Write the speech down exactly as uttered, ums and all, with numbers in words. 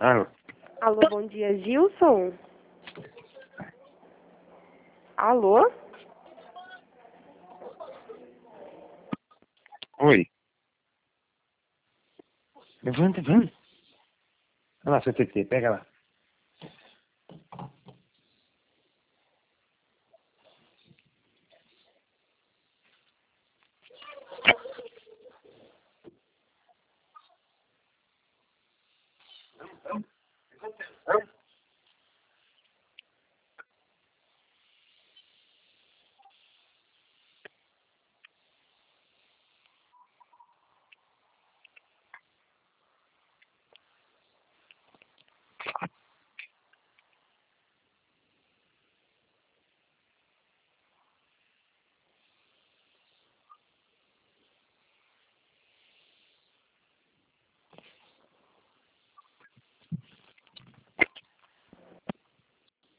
Alô? Alô, bom dia, Gilson? Alô? Oi. Levanta, vamos. Olha lá, seu T T, pega lá.